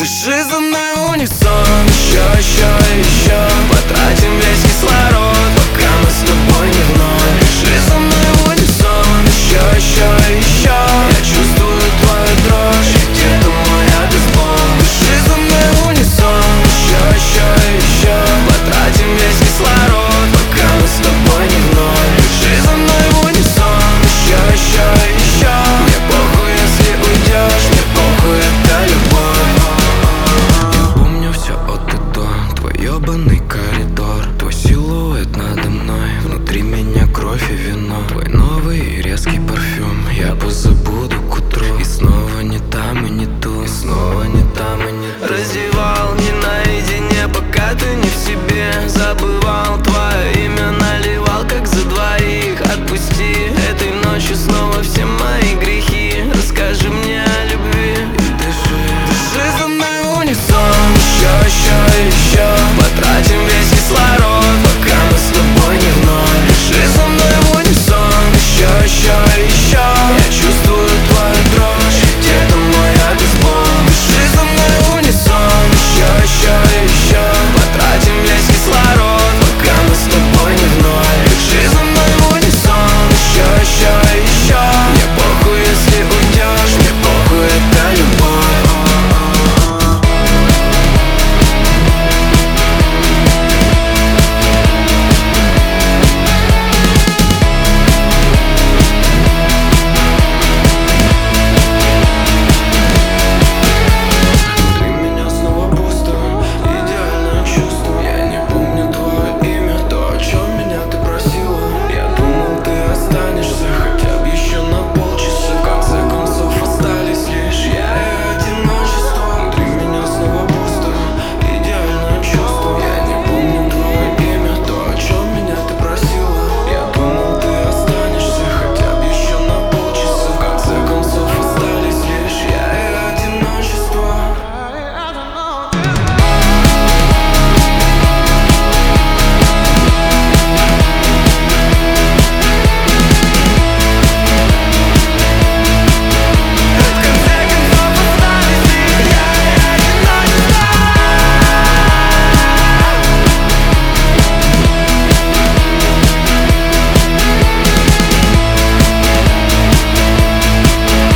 Дыши за мной в унисон. Еще потратим весь кислород, пока мы с тобой не вновь. Дыши за мной в унисон. Еще я чувствую твою дрожь, где-то мой обезбол. Дыши за мной в унисон. Еще потратим весь кислород, пока мы с тобой не вновь. Дыши за мной в унисон. Еще мне похуй, если уйдешь, мне похуй, это любовь. Я помню все от и до, твой ебаный коридор, твой силуэт надо мной, внутри меня кровь и вино. Твой новый и резкий парфюм я позабуду к утру. И снова не там и не тут, и снова не там и не тут. Раздевал не наедине, пока ты не в себе. Забывал твое имя, наливал как за двоих. Отпусти, этой ночью снова все мои грехи. Расскажи мне о любви и дыши за мной в унисон. Еще потратим весь кислород, пока мы с тобой не вновь. Дыши за мной в унисон. Еще я чувствую твою дрожь, где-то мой обезбол. Дыши за мной в унисон. Еще потратим весь кислород, пока мы с тобой не вновь. Дыши за мной в унисон. Еще мне похуй, если уйдешь, мне похуй, это любовь.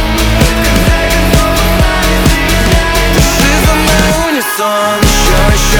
Еще